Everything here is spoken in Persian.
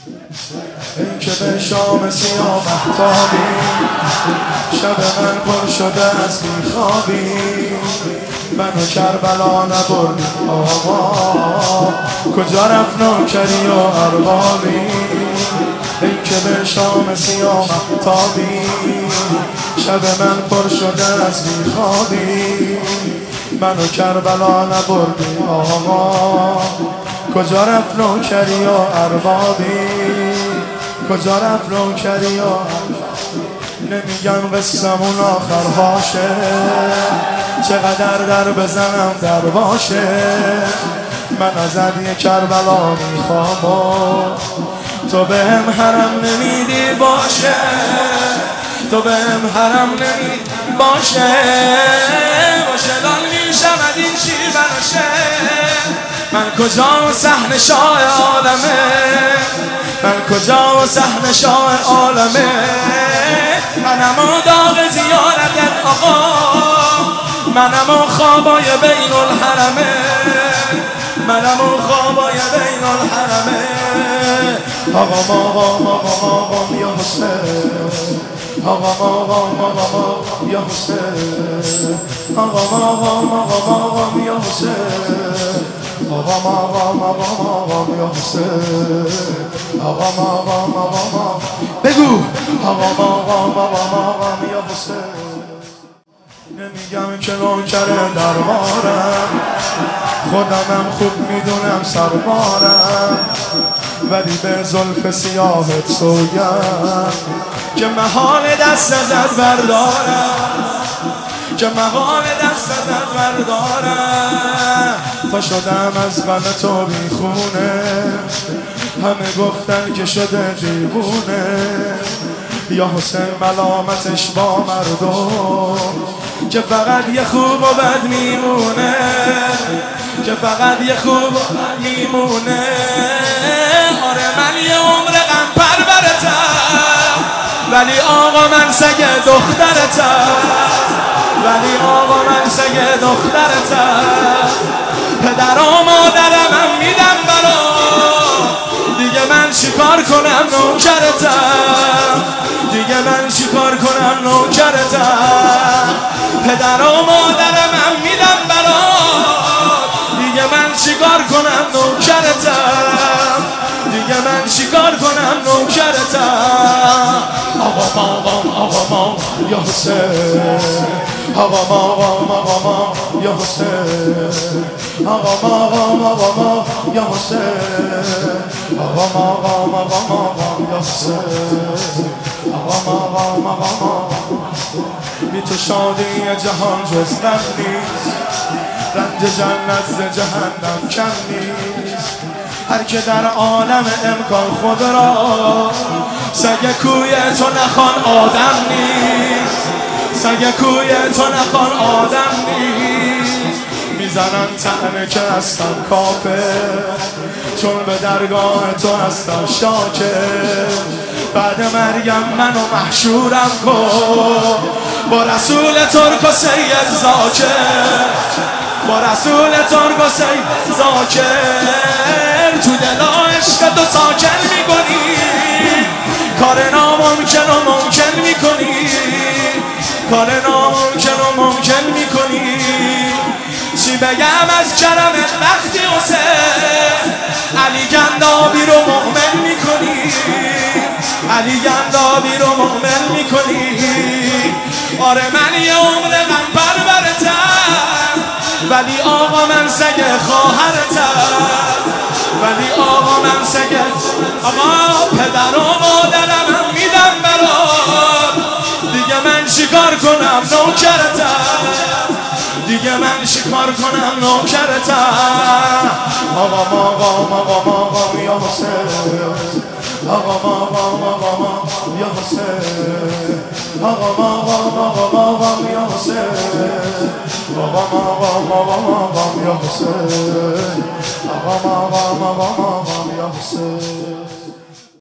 این که به شام سیاه مهتابی شب من پر شده از بیخوابی منو کربلا نبردی آقا کجا رفت نوکری و اربابی این که به شام سیاه مهتابی شب من پر شده از بیخوابی منو کربلا نبردی آقا کجا رفت نوکری و اربابی کجا رفت نوکری و نمیگم قصمون آخر باشه چقدر در بزنم در باشه من ازت یه کربلا میخوام تو بهم حرم نمیدی باشه تو بهم حرم نمیدی باشه لال میشم از این شیر بناشه من کجا صحن شاه عالمه من کجا و صحن شاه عالمه منم و داغ زیارت آقا منم و خوابای بین الحرمه منم و خوابای بین الحرمه آقا یا حسین آقا یا حسین آقا یا حسین آقا یا حسین آقا بگو آقا یا حسین نمیگم که نوکر دربارم خودمم خوب میدونم سربارم ولی به زلف سیاهت سویم که محال دست ازت بردارم که محال دست ازت بردارم تا شدم از غم تو بیخونه همه گفتن که شده دیوونه یا حسین ملامتش با مردم که فقط یه خوب و بد میمونه که فقط یه خوب و بد میمونه آره من یه عمر غم پرورتم ولی آقا من سگ دخترتم ولی آقا من سگ دخترتم پدر و مادرم هم میدم برا دیگه من چیکار کنم نوکرتم دیگه من چیکار کنم نوکرتم پدر و مادرم هم میدم برا دیگه من چیکار کنم نوکرتم دیگه من چیکار کنم نوکرتم آقا یا حسین آقا یا حسین آقا یا حسین آقا یا حسین بی تو شادی جهان جز غم نیست رنج جنت ز جهنم کم نیست هر که در عالم امکان خود را سگ کوی تو نخوان آدم نیست سگ کوی تو نخوان آدم نیست میزنن طعنه که هستم کافر چون به درگاه تو هستم شاکر بعد مرگم منو محشورم کن با رسول ترک و سید زاکر با رسول ترک و سید زاکر تو دل عشق تو ساکن میکنی کار ناممکن و ممکن میکنی کار ناممکن و ممکن میکنی چی بگم از کرمت وقتی حسین علی گندابی رو مؤمن میکنی علی گندابی رو مؤمن میکنی آره من یه عمر غم پرورتم ولی آقا من سگ خواهرتم ولی آقا من سگ آقا پدر و مادرم هم میدم برات دیگه من چیکار کنم نوکرتم دیگه من چیکار کنم نوکرتم آقا یا حسین آقا یا حسین آقا یا حسین آقا یا حسین